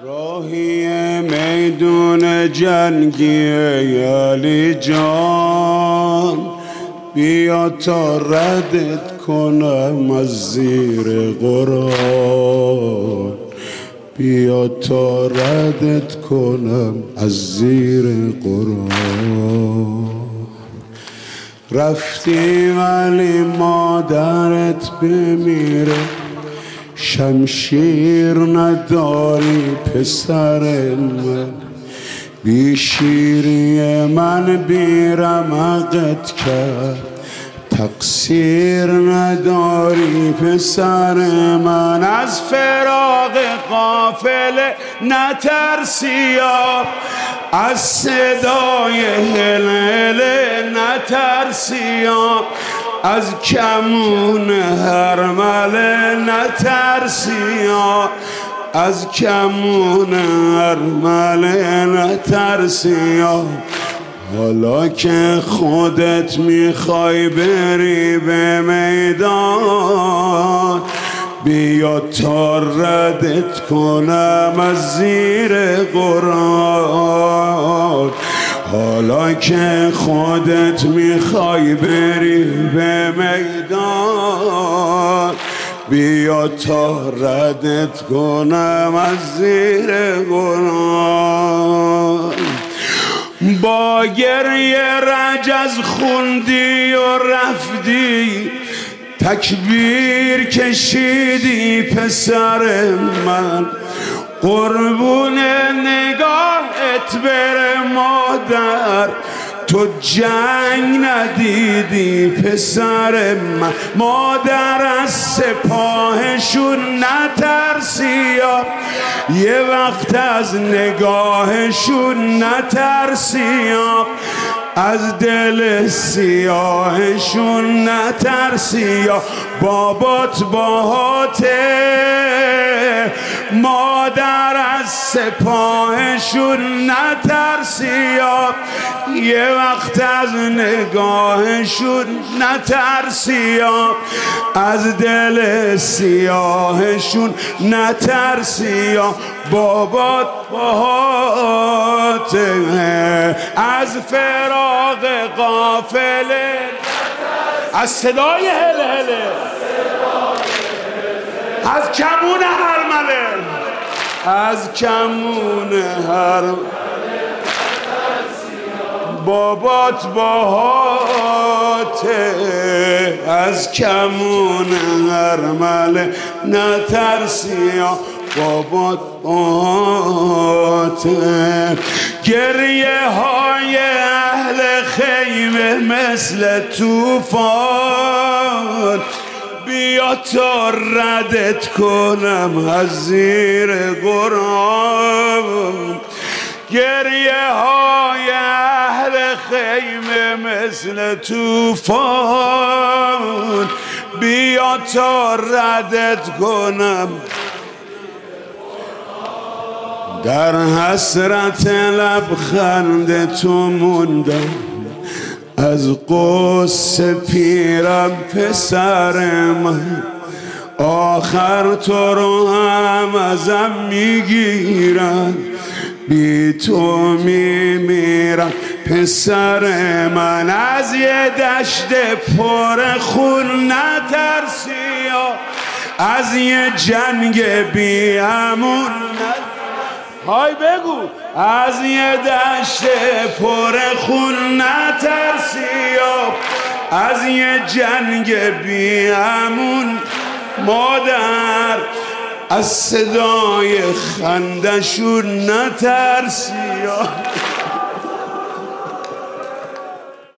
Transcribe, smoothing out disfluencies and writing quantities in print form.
راهی میدون جنگی علی جان، بیا تا ردت کنم از زیر قرآن، بیا تا ردت کنم از زیر قرآن. رفتی ولی مادرت بمیره، شمشیر نداری پسر من، بی شیری من بی رمقت کرد، تقصیر نداری پسر من. از فراق قافله نترسی، از صدای هلهله نترسی، از کمون هرمله نترسی، از کمون هرمله نترسی. حالا که خودت میخوای بری به میدان، بیا تا ردت کنم از زیر قرآن. حالا که خودت میخوای بری به میدان، بیا تا ردت کنم از زیر قرآن. با گریه رجز خوندی و رفتی، تکبیر کشیدی پسر من، قربون نگاهت بره مادر، تو جنگ ندیدی پسر من. مادر از سپاهشون نترسی، یه وقت از نگاهشون نترسی، از دل سیاهشون نترسی. بابات باهاته، مادر از سپاهشون نترسی، یه وقت از نگاهشون نترسی، از دل سیاهشون نترسی. بابات باهاته، از فراق قافله، از صدای هلهله، از کمون هرمله، از کمون هرمله. بابات باهاته، از کمون هرمله نترسی، بابات باهاته. گریه های اهل خیمه مثل طوفان، بیا تا ردت کنم از زیر قرآن. گریه های اهل خیمه مثل طوفان، بیا تا ردت کنم. در حسرت لبخند تو موندم، از قصه پیرم پسر من، آخر تو رو هم ازم میگیرن، بی تو میمیرم پسر من. از یه دشت پر خون نترسی، از یه جنگ بی امون های بگو، از یه دشت پر خون نترسی، از یه جنگ بی امون. مادر از صدای خندشون نترسی.